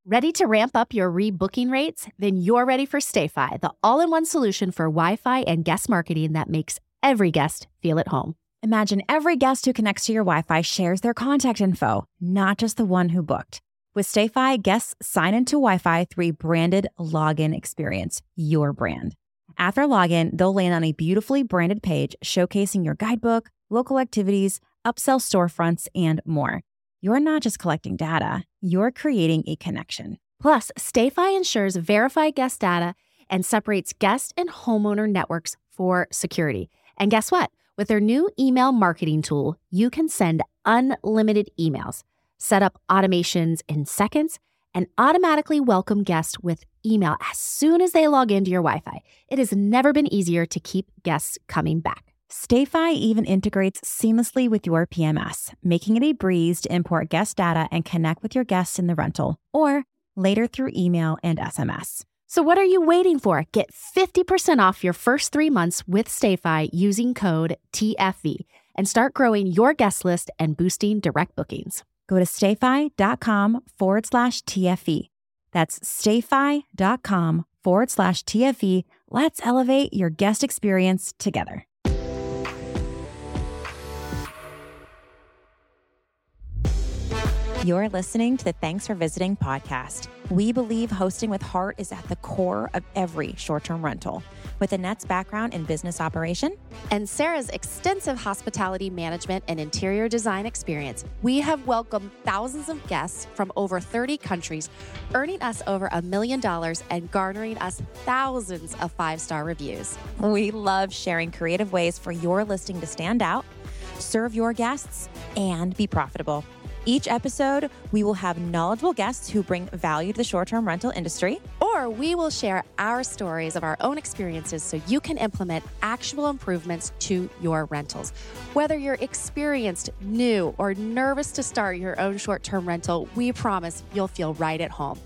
Ready to ramp up your rebooking rates? Then you're ready for StayFi, the all-in-one solution for Wi-Fi and guest marketing that makes every guest feel at home. Imagine every guest who connects to your Wi-Fi shares their contact info, not just the one who booked. With StayFi, guests sign into Wi-Fi through a branded login experience, your brand. After login, they'll land on a beautifully branded page showcasing your guidebook, local activities, upsell storefronts, and more. You're not just collecting data, you're creating a connection. Plus, StayFi ensures verified guest data and separates guest and homeowner networks for security. And guess what? With their new email marketing tool, you can send unlimited emails, set up automations in seconds, and automatically welcome guests with email as soon as they log into your Wi-Fi. It has never been easier to keep guests coming back. StayFi even integrates seamlessly with your PMS, making it a breeze to import guest data and connect with your guests in the rental, or later through email and SMS. So what are you waiting for? Get 50% off your first 3 months with StayFi using code TFV and start growing your guest list and boosting direct bookings. Go to stayfi.com/TFE. That's stayfi.com/TFE. Let's elevate your guest experience together. You're listening to the Thanks for Visiting podcast. We believe hosting with heart is at the core of every short-term rental. With Annette's background in business operation and Sarah's extensive hospitality management and interior design experience, we have welcomed thousands of guests from over 30 countries, earning us over $1 million and garnering us thousands of 5-star reviews. We love sharing creative ways for your listing to stand out, serve your guests, and be profitable. Each episode, we will have knowledgeable guests who bring value to the short-term rental industry. Or we will share our stories of our own experiences so you can implement actual improvements to your rentals. Whether you're experienced, new, or nervous to start your own short-term rental, we promise you'll feel right at home.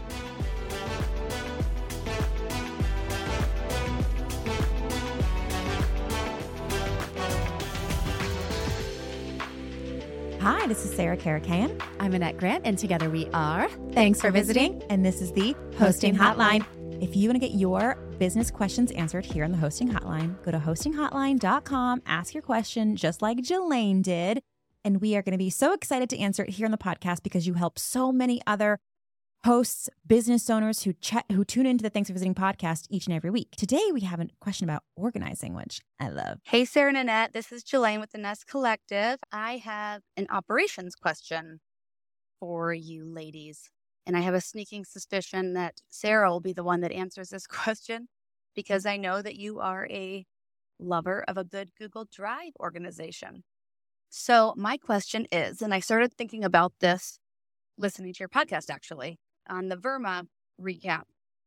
Hi, this is Sarah Karakayan. I'm Annette Grant, and together we are Thanks for visiting. And this is the Hosting Hotline. If you want to get your business questions answered here on the Hosting Hotline, go to hostinghotline.com, ask your question just like Jelaine did. And we are going to be so excited to answer it here on the podcast because you help so many other hosts, business owners who tune into the Thanks for Visiting podcast each and every week. Today, we have a question about organizing, which I love. Hey, Sarah and Annette. This is Jelaine with the Nest Collective. I have an operations question for you ladies. And I have a sneaking suspicion that Sarah will be the one that answers this question because I know that you are a lover of a good Google Drive organization. So my question is, and I started thinking about this listening to your podcast, actually, on the Verma recap.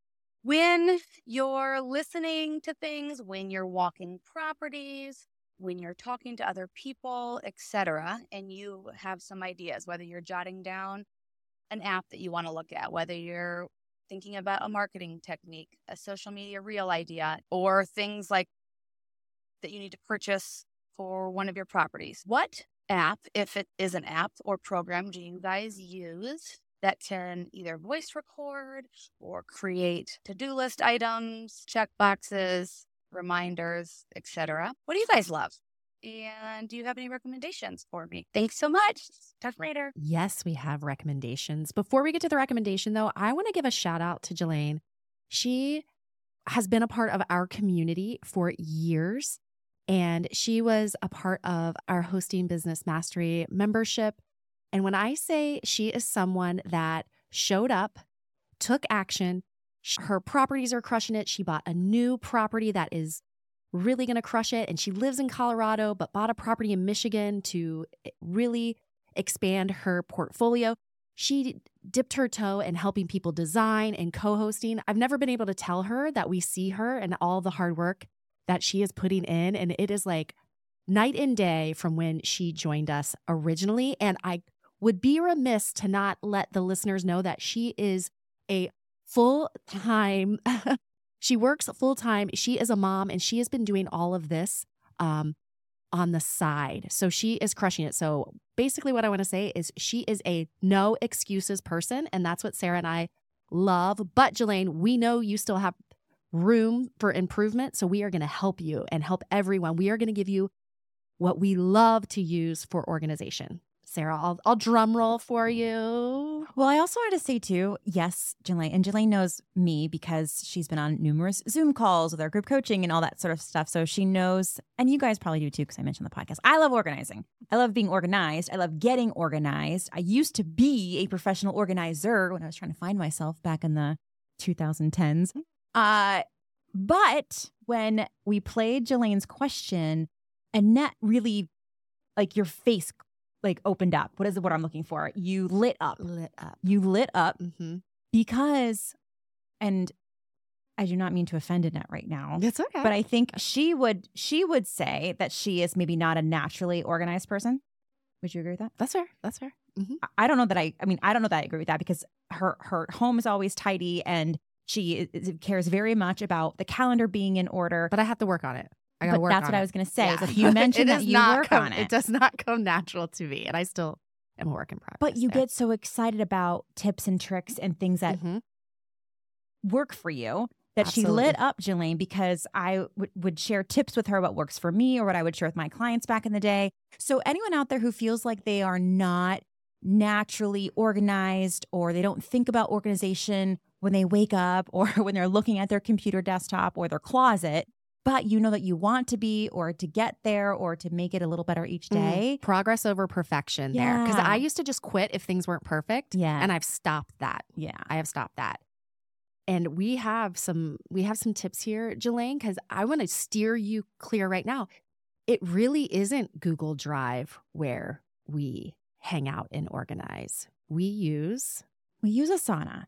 When you're listening to things, when you're walking properties, when you're talking to other people, etc., and you have some ideas, whether you're jotting down an app that you want to look at, whether you're thinking about a marketing technique, a social media reel idea, or things like that you need to purchase for one of your properties. What app, if it is an app or program, do you guys use that can either voice record or create to-do list items, check boxes, reminders, etc.? What do you guys love? And do you have any recommendations for me? Thanks so much. Talk later. Yes, we have recommendations. Before we get to the recommendation, though, I want to give a shout out to Jelaine. She has been a part of our community for years, and she was a part of our Hosting Business Mastery membership. And when I say she is someone that showed up, took action, her properties are crushing it. She bought a new property that is really going to crush it. And she lives in Colorado, but bought a property in Michigan to really expand her portfolio. She dipped her toe in helping people design and co-hosting. I've never been able to tell her that we see her and all the hard work that she is putting in. And it is like night and day from when she joined us originally. And I would be remiss to not let the listeners know that she is a full-time, she works full-time. She is a mom, and she has been doing all of this on the side. So she is crushing it. So basically what I want to say is she is a no excuses person. And that's what Sarah and I love. But Jelaine, we know you still have room for improvement. So we are going to help you and help everyone. We are going to give you what we love to use for organization. Sarah, I'll drum roll for you. Well, I also wanted to say too, yes, Jelaine, and Jelaine knows me because she's been on numerous Zoom calls with our group coaching and all that sort of stuff. So she knows, and you guys probably do too, because I mentioned the podcast. I love organizing. I love being organized. I love getting organized. I used to be a professional organizer when I was trying to find myself back in the 2010s. But when we played Jelaine's question, Annette really, like, your face like opened up. What is the word I'm looking for? You lit up. You lit up because, and I do not mean to offend Annette right now. It's okay. But I think she would say that she is maybe not a naturally organized person. Would you agree with that? That's fair. That's fair. I don't know that I don't know that I agree with that because her home is always tidy and she cares very much about the calendar being in order. But I have to work on it. I gotta work that's on what it. I was going to say. Yeah. Is if you mentioned that you work on it. It does not come natural to me. And I still am a work in progress. But you get so excited about tips and tricks and things that work for you that Absolutely. She lit up Jelaine because I would share tips with her what works for me or what I would share with my clients back in the day. So anyone out there who feels like they are not naturally organized or they don't think about organization when they wake up or when they're looking at their computer desktop or their closet, but you know that you want to be or to get there or to make it a little better each day. Progress over perfection there. Because I used to just quit if things weren't perfect. Yeah. And I've stopped that. Yeah. I have stopped that. And we have some tips here, Jelaine, because I want to steer you clear right now. It really isn't Google Drive where we hang out and organize. We use Asana.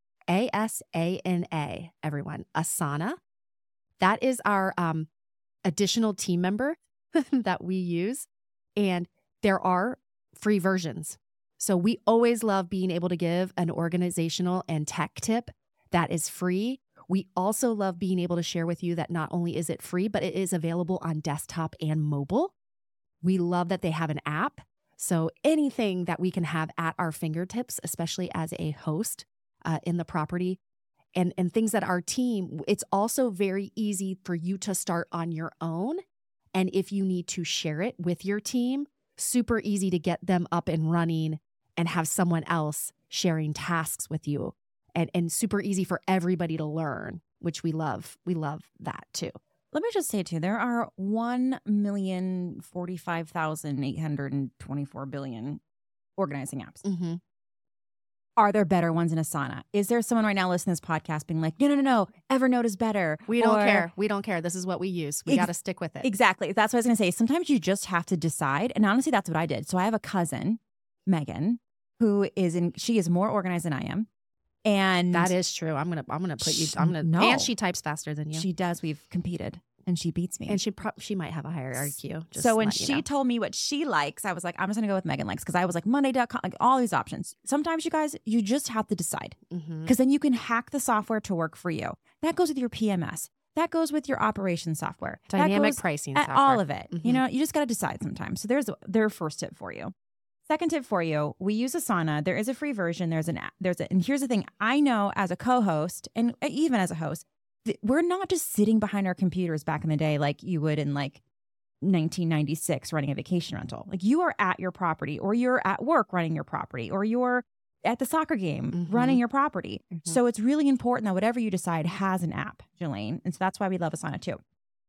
ASANA, everyone. Asana. That is our additional team member that we use. And there are free versions. So we always love being able to give an organizational and tech tip that is free. We also love being able to share with you that not only is it free, but it is available on desktop and mobile. We love that they have an app. So anything that we can have at our fingertips, especially as a host in the property, and things that our team, it's also very easy for you to start on your own. And if you need to share it with your team, super easy to get them up and running and have someone else sharing tasks with you. And super easy for everybody to learn, which we love. We love that too. Let me just say too, there are 1,045,824 billion organizing apps. Are there better ones in Asana? Is there someone right now listening to this podcast being like, no, Evernote is better? We don't care. We don't care. This is what we use. We got to stick with it. Exactly. That's what I was going to say. Sometimes you just have to decide. And honestly, that's what I did. So I have a cousin, Megan, she is more organized than I am. And that is true. I'm gonna put you. And she types faster than you. She does. We've competed. And she beats me. And she might have a higher IQ. So when she told me what she likes, I was like, I'm just going to go with Megan likes. Because I was like, Monday.com, like all these options. Sometimes you guys, you just have to decide. Because then you can hack the software to work for you. That goes with your PMS. That goes with your operations software. Dynamic pricing software. All of it. You know, you just got to decide sometimes. So there's their first tip for you. Second tip for you, we use Asana. There is a free version. And here's the thing. I know as a co-host and even as a host, we're not just sitting behind our computers back in the day like you would in like 1996 running a vacation rental. Like you are at your property or you're at work running your property or you're at the soccer game running your property. So it's really important that whatever you decide has an app, Jelaine. And so that's why we love Asana too.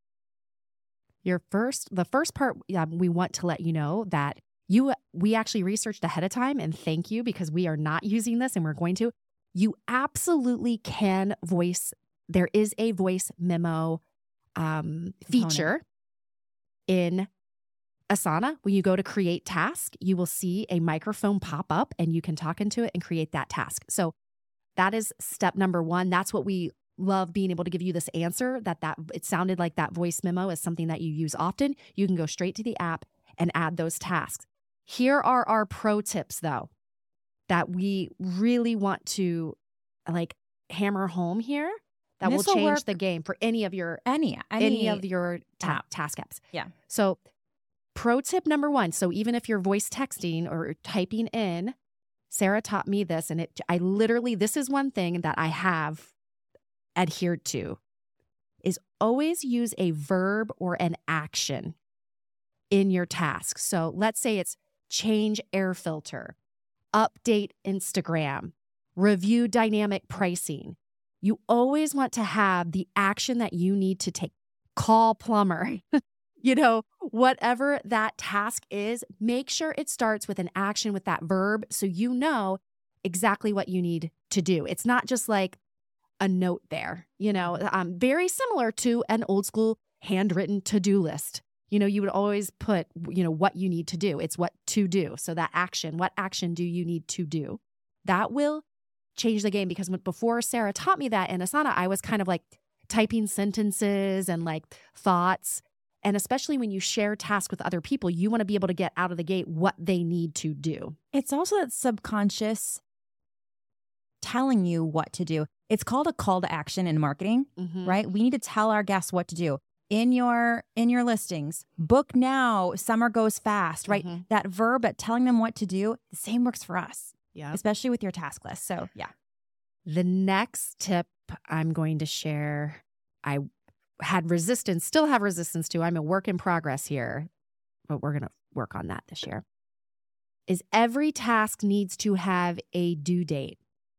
The first part, we want to let you know that we actually researched ahead of time, and thank you because we are not using this and we're going to. You absolutely can voice. There is a voice memo feature in Asana. When you go to create task, you will see a microphone pop up and you can talk into it and create that task. So that is step number one. That's what we love, being able to give you this answer that it sounded like that voice memo is something that you use often. You can go straight to the app and add those tasks. Here are our pro tips though, that we really want to hammer home here. That will change the game for any of your task apps. Yeah. So pro tip number 1. So even if you're voice texting or typing in, Sarah taught me this, and this is one thing that I have adhered to, is always use a verb or an action in your task. So let's say it's change air filter, update Instagram, review dynamic pricing. You always want to have the action that you need to take. Call plumber. Whatever that task is, make sure it starts with an action with that verb so you know exactly what you need to do. It's not just like a note there, very similar to an old school handwritten to-do list. You would always put, what you need to do. It's what to do. So that action, what action do you need to do? That will change the game, because before Sarah taught me that in Asana, I was kind of like typing sentences and like thoughts. And especially when you share tasks with other people, you want to be able to get out of the gate what they need to do. It's also that subconscious telling you what to do. It's called a call to action in marketing, right? We need to tell our guests what to do. In your listings, book now, summer goes fast, right? That verb at telling them what to do, the same works for us. Yeah. Especially with your task list. So yeah. The next tip I'm going to share, I still have resistance to. I'm a work in progress here, but we're going to work on that this year. Is every task needs to have a due date.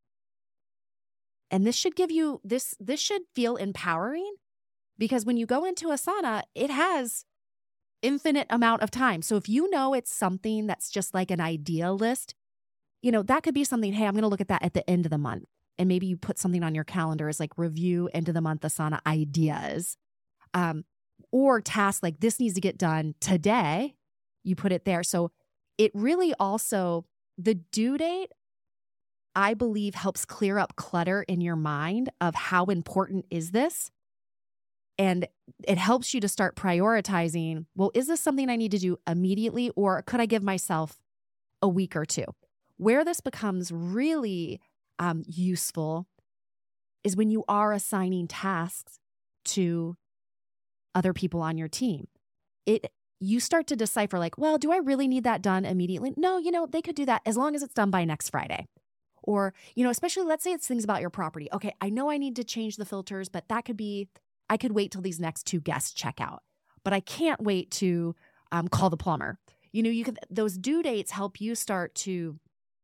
And this should give you, this should feel empowering, because when you go into Asana, it has infinite amount of time. So if you know it's something that's just like an idea list, that could be something, hey, I'm going to look at that at the end of the month. And maybe you put something on your calendar as like review end of the month Asana ideas, or tasks like this needs to get done today. You put it there. So it really also, the due date, I believe, helps clear up clutter in your mind of how important is this? And it helps you to start prioritizing, well, is this something I need to do immediately, or could I give myself a week or two? Where this becomes really useful is when you are assigning tasks to other people on your team. You start to decipher like, well, do I really need that done immediately? No, they could do that as long as it's done by next Friday. Or, especially let's say it's things about your property. Okay, I know I need to change the filters, but that could be, I could wait till these next 2 guests check out, but I can't wait to call the plumber. Those due dates help you start to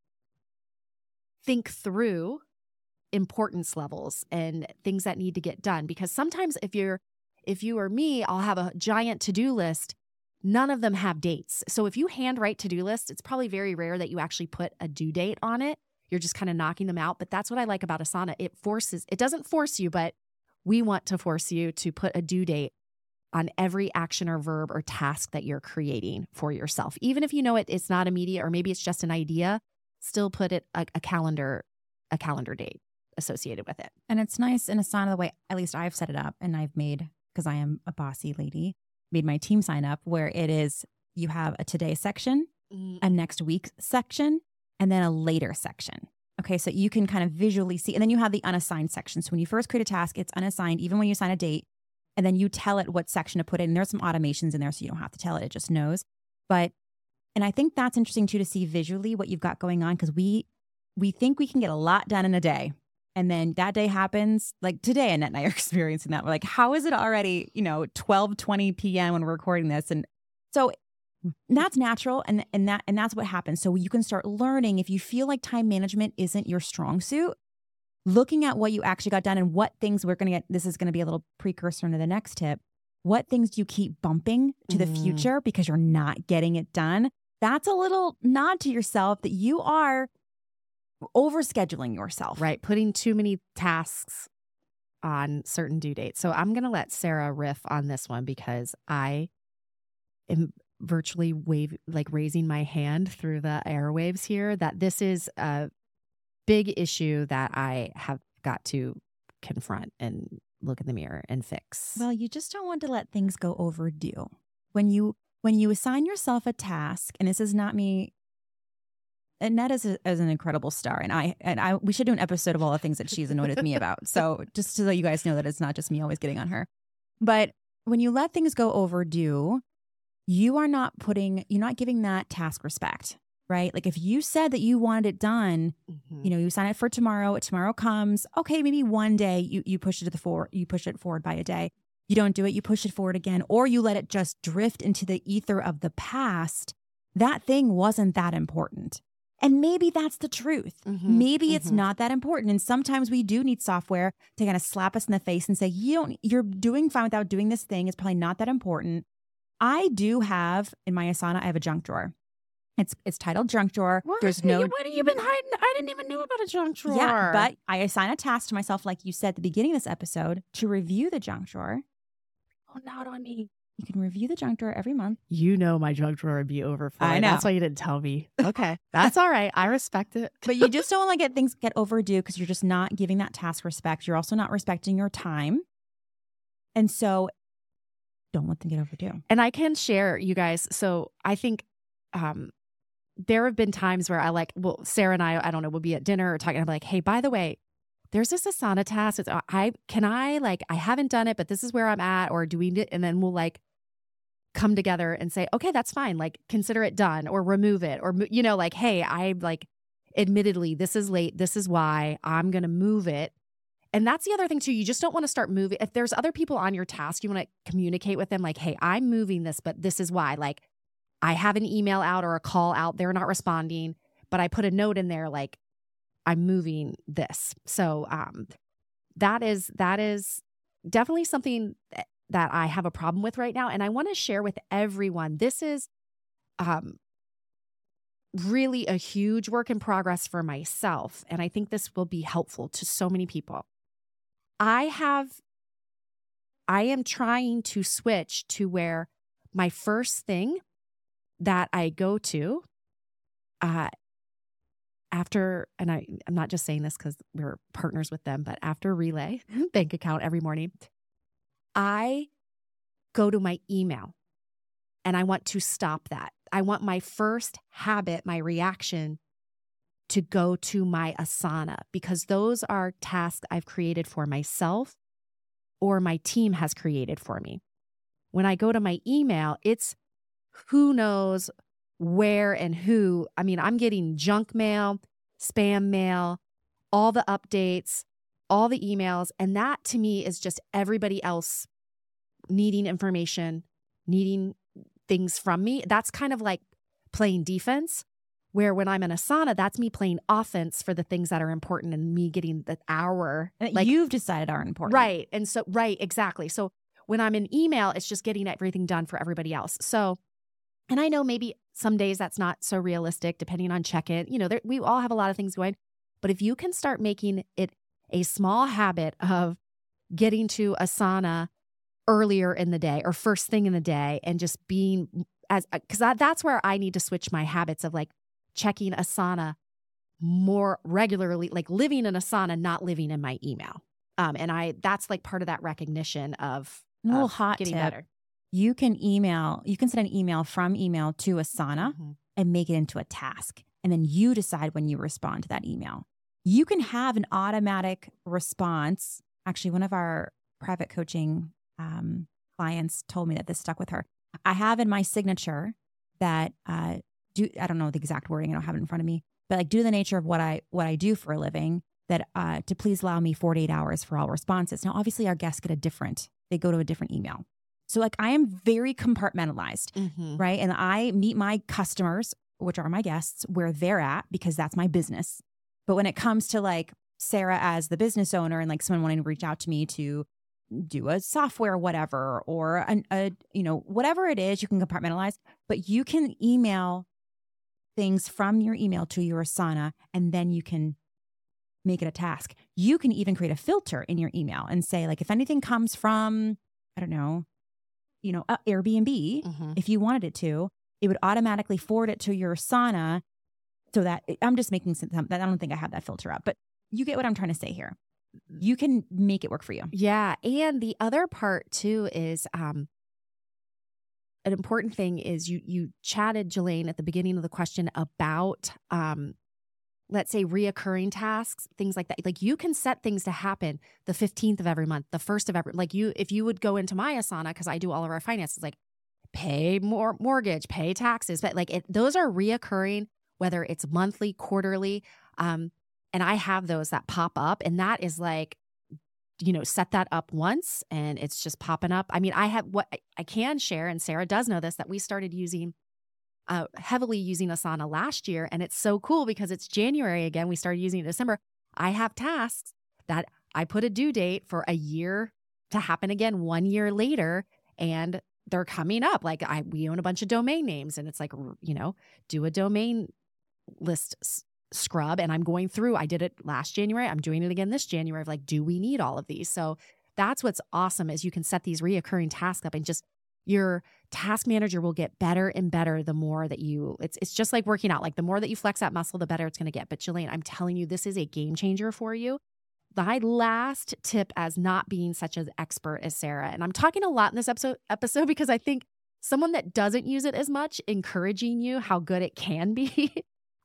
think through importance levels and things that need to get done. Because sometimes if you or me, I'll have a giant to-do list. None of them have dates. So if you handwrite to-do lists, it's probably very rare that you actually put a due date on it. You're just kind of knocking them out. But that's what I like about Asana. It doesn't force you, but we want to force you to put a due date on every action or verb or task that you're creating for yourself. Even if you know it's not immediate, or maybe it's just an idea, still put it a calendar date associated with it. And it's nice in Asana, the way at least I've set it up, and I've made, because I am a bossy lady, made my team sign up where it is, you have a today section, a next week section, and then a later section. Okay, so you can kind of visually see, and then you have the unassigned section. So when you first create a task, it's unassigned, even when you assign a date, and then you tell it what section to put in. And there's some automations in there, so you don't have to tell it, it just knows. And I think that's interesting too, to see visually what you've got going on, because we think we can get a lot done in a day. And then that day happens, like today, Annette and I are experiencing that. We're like, how is it already, 12:20 p.m. when we're recording this? And so that's natural. And that's what happens. So you can start learning, if you feel like time management isn't your strong suit, looking at what you actually got done and what things we're going to get. This is going to be a little precursor into the next tip. What things do you keep bumping to the future because you're not getting it done? That's a little nod to yourself that you are overscheduling yourself. Right. Putting too many tasks on certain due dates. So I'm going to let Sarah riff on this one, because I am virtually raising my hand through the airwaves here, that this is a big issue that I have got to confront and look in the mirror and fix. Well, you just don't want to let things go overdue. When you assign yourself a task, and this is not me, Annette is an incredible star, and I we should do an episode of all the things that she's annoyed with me about. So just to let you guys know that it's not just me always getting on her. But when you let things go overdue, you're not giving that task respect, right? Like if you said that you wanted it done, you sign it for tomorrow, tomorrow comes, okay, maybe one day you push it forward by a day. You don't do it, you push it forward again, or you let it just drift into the ether of the past. That thing wasn't that important. And maybe that's the truth. Maybe it's not that important. And sometimes we do need software to kind of slap us in the face and say, you're doing fine without doing this thing. It's probably not that important. I do have, in my Asana, I have a junk drawer. It's titled junk drawer. What? There's no. What have you been hiding? I didn't even know about a junk drawer. Yeah, but I assign a task to myself, like you said at the beginning of this episode, to review the junk drawer. Oh, not on me. You can review the junk drawer every month. You know my junk drawer would be overflowing. I know. That's why you didn't tell me. Okay. That's all right. I respect it. But you just don't want to get overdue because you're just not giving that task respect. You're also not respecting your time. And so don't let them get overdue. And I can share, you guys. So I think there have been times where Sarah and I don't know, we'll be at dinner or talking. I'm like, hey, by the way, there's this Asana task. I haven't done it, but this is where I'm at. Or do we, and then we'll like come together and say, okay, that's fine. Like consider it done or remove it. Or, like, hey, admittedly, this is late. This is why I'm going to move it. And that's the other thing too. You just don't want to start moving. If there's other people on your task, you want to communicate with them like, hey, I'm moving this, but this is why. Like I have an email out or a call out. They're not responding, but I put a note in there like I'm moving this. So that is definitely something that I have a problem with right now. And I want to share with everyone, this is really a huge work in progress for myself. And I think this will be helpful to so many people. I am trying to switch to where my first thing that I go to after, and I'm not just saying this because we're partners with them, but after Relay bank account every morning, I go to my email and I want to stop that. I want my first habit, my reaction to go to my Asana because those are tasks I've created for myself or my team has created for me. When I go to my email, it's who knows where and who. I mean, I'm getting junk mail, spam mail, all the updates, all the emails. And that to me is just everybody else needing information, needing things from me. That's kind of like playing defense, where when I'm in Asana, that's me playing offense for the things that are important and me getting the hour. Like you've decided are important. Right. And so, right, exactly. So when I'm in email, it's just getting everything done for everybody else. So, and I know maybe some days that's not so realistic, depending on check-in. We all have a lot of things going. But if you can start making it a small habit of getting to Asana earlier in the day or first thing in the day and just being because that's where I need to switch my habits of like checking Asana more regularly, like living in Asana, not living in my email. And that's like part of that recognition of a little hot getting tip. better. You can send an email from email to Asana and make it into a task. And then you decide when you respond to that email. You can have an automatic response. Actually, one of our private coaching clients told me that this stuck with her. I have in my signature that I don't know the exact wording, I don't have it in front of me, but like due to the nature of what I do for a living, that to please allow me 48 hours for all responses. Now, obviously our guests they go to a different email. So like I am very compartmentalized, right? And I meet my customers, which are my guests, where they're at because that's my business. But when it comes to like Sarah as the business owner and like someone wanting to reach out to me to do a software, whatever, or whatever it is, you can compartmentalize, but you can email things from your email to your Asana, and then you can make it a task. You can even create a filter in your email and say, like, if anything comes from, I don't know, Airbnb, if you wanted it to, it would automatically forward it to your Asana so that I'm just making sense. I don't think I have that filter up, but you get what I'm trying to say here. You can make it work for you. Yeah. And the other part too is an important thing is you chatted, Jelaine, at the beginning of the question about, let's say, reoccurring tasks, things like that. Like you can set things to happen the 15th of every month, the 1st of every, like if you would go into my Asana, because I do all of our finances, like pay more mortgage, pay taxes, but like those are reoccurring, whether it's monthly, quarterly. And I have those that pop up, and that is like, set that up once and it's just popping up. I mean, I have what I can share, and Sarah does know this, that we started heavily using Asana last year. And it's so cool because it's January again. We started using it in December. I have tasks that I put a due date for a year to happen again 1 year later, and they're coming up. Like we own a bunch of domain names, and it's like, do a domain list scrub. And I'm going through, I did it last January. I'm doing it again this January of like, do we need all of these? So that's what's awesome is you can set these reoccurring tasks up, and just your task manager will get better and better the more that it's just like working out. Like the more that you flex that muscle, the better it's going to get. But Jelaine, I'm telling you, this is a game changer for you. My last tip as not being such an expert as Sarah, and I'm talking a lot in this episode because I think someone that doesn't use it as much, encouraging you how good it can be.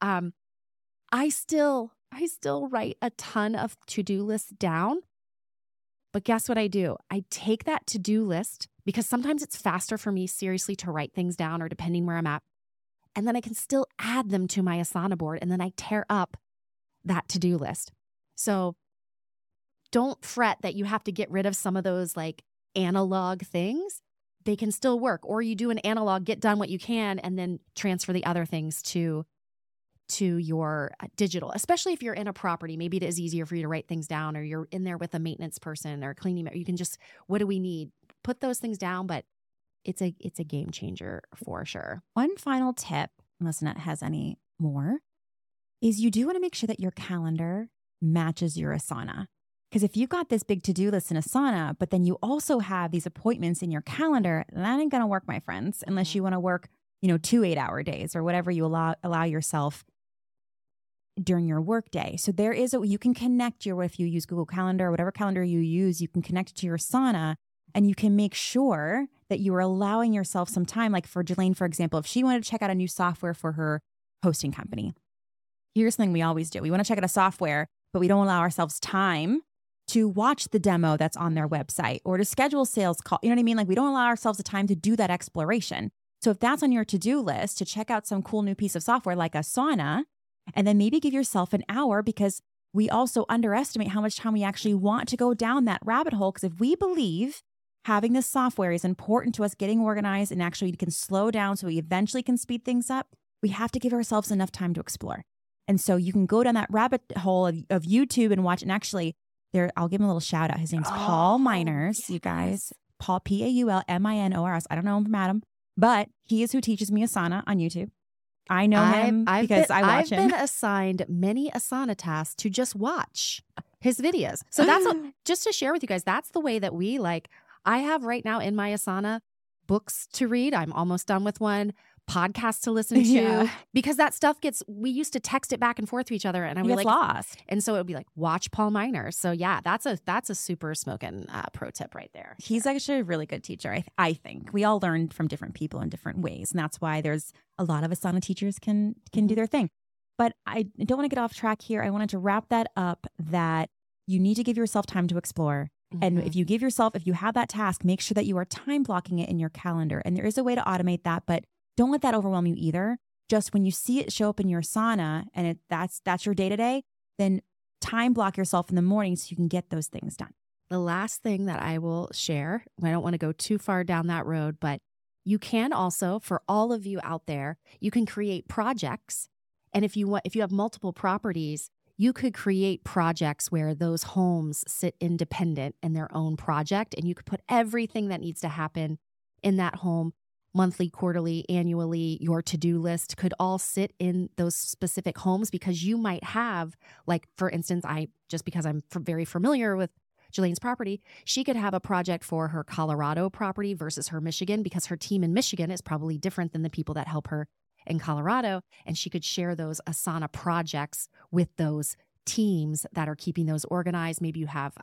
I still write a ton of to-do lists down, but guess what I do? I take that to-do list, because sometimes it's faster for me seriously to write things down, or depending where I'm at, and then I can still add them to my Asana board, and then I tear up that to-do list. So don't fret that you have to get rid of some of those like analog things. They can still work. Or you do an analog, get done what you can, and then transfer the other things to your digital, especially if you're in a property. Maybe it is easier for you to write things down, or you're in there with a maintenance person or cleaning. You can just, what do we need? Put those things down, but it's a game changer for sure. One final tip, unless Annette has any more, is you do want to make sure that your calendar matches your Asana. Because if you've got this big to-do list in Asana, but then you also have these appointments in your calendar, that ain't going to work, my friends, unless you want to work, 2 8-hour days or whatever you allow yourself during your workday. So there is you can connect if you use Google Calendar or whatever calendar you use, you can connect it to your Asana, and you can make sure that you are allowing yourself some time. Like for Jelaine, for example, if she wanted to check out a new software for her hosting company, here's something we always do. We want to check out a software, but we don't allow ourselves time to watch the demo that's on their website or to schedule sales call. You know what I mean? Like we don't allow ourselves the time to do that exploration. So if that's on your to-do list to check out some cool new piece of software like Asana, and then maybe give yourself an hour, because we also underestimate how much time we actually want to go down that rabbit hole. Because if we believe having this software is important to us getting organized and actually can slow down so we eventually can speed things up, we have to give ourselves enough time to explore. And so you can go down that rabbit hole of YouTube and watch. And actually, I'll give him a little shout out. His name's Paul Miners, yes. You guys. Paul, Paulminors. I don't know him from Adam, but he is who teaches me Asana on YouTube. I know him because I watch him. I've been assigned many Asana tasks to just watch his videos. So that's just to share with you guys, that's the way that we I have right now in my Asana books to read. I'm almost done with one. Podcasts to listen to, because that stuff we used to text it back and forth to each other, and I was lost. And so it would be like, watch Paul Miners. So yeah, that's a super smoking pro tip right there. He's actually a really good teacher. I think we all learn from different people in different ways. And that's why there's a lot of Asana teachers can do their thing. But I don't want to get off track here. I wanted to wrap that up, that you need to give yourself time to explore. And if you have that task, make sure that you are time blocking it in your calendar. And there is a way to automate that, but don't let that overwhelm you either. Just when you see it show up in your Asana and that's your day-to-day, then time block yourself in the morning so you can get those things done. The last thing that I will share, I don't want to go too far down that road, but you can also, for all of you out there, you can create projects. And if you have multiple properties, you could create projects where those homes sit independent in their own project, and you could put everything that needs to happen in that home. Monthly, quarterly, annually, your to-do list could all sit in those specific homes, because you might have, for instance, because I'm very familiar with Jelaine's property, she could have a project for her Colorado property versus her Michigan, because her team in Michigan is probably different than the people that help her in Colorado. And she could share those Asana projects with those teams that are keeping those organized. Maybe you have,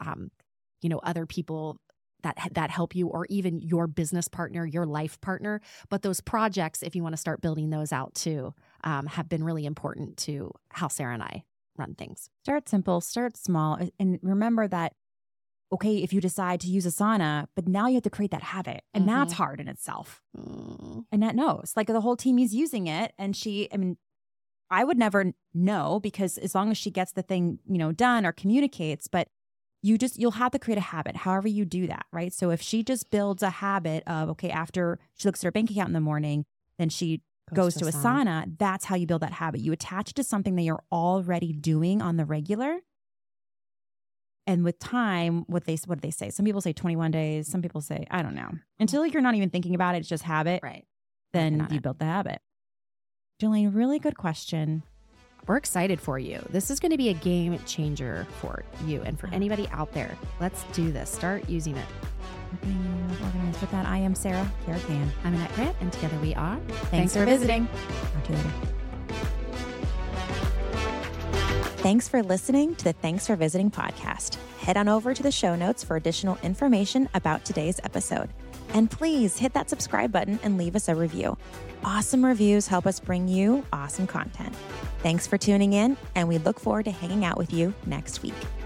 other people that help you, or even your business partner, your life partner. But those projects, if you want to start building those out too, have been really important to how Sarah and I run things. Start simple, start small. And remember that okay, if you decide to use Asana, but now you have to create that habit. And that's hard in itself. Annette knows. Like the whole team is using it. And I would never know because as long as she gets the thing, done or communicates, but you'll have to create a habit, however you do that, right? So if she just builds a habit of, okay, after she looks at her bank account in the morning, then she goes to Asana, that's how you build that habit. You attach it to something that you're already doing on the regular. And with time, what do they say? Some people say 21 days. Some people say, I don't know. Until you're not even thinking about it, it's just habit. Right. Then you build the habit. Jelaine, really good question. We're excited for you. This is going to be a game changer for you and for anybody out there. Let's do this. Start using it. Organized with that. I am Sarah Caracan. I'm Annette Grant, and together we are. Thanks for visiting. Talk to you later. Thanks for listening to the Thanks for Visiting podcast. Head on over to the show notes for additional information about today's episode. And please hit that subscribe button and leave us a review. Awesome reviews help us bring you awesome content. Thanks for tuning in, and we look forward to hanging out with you next week.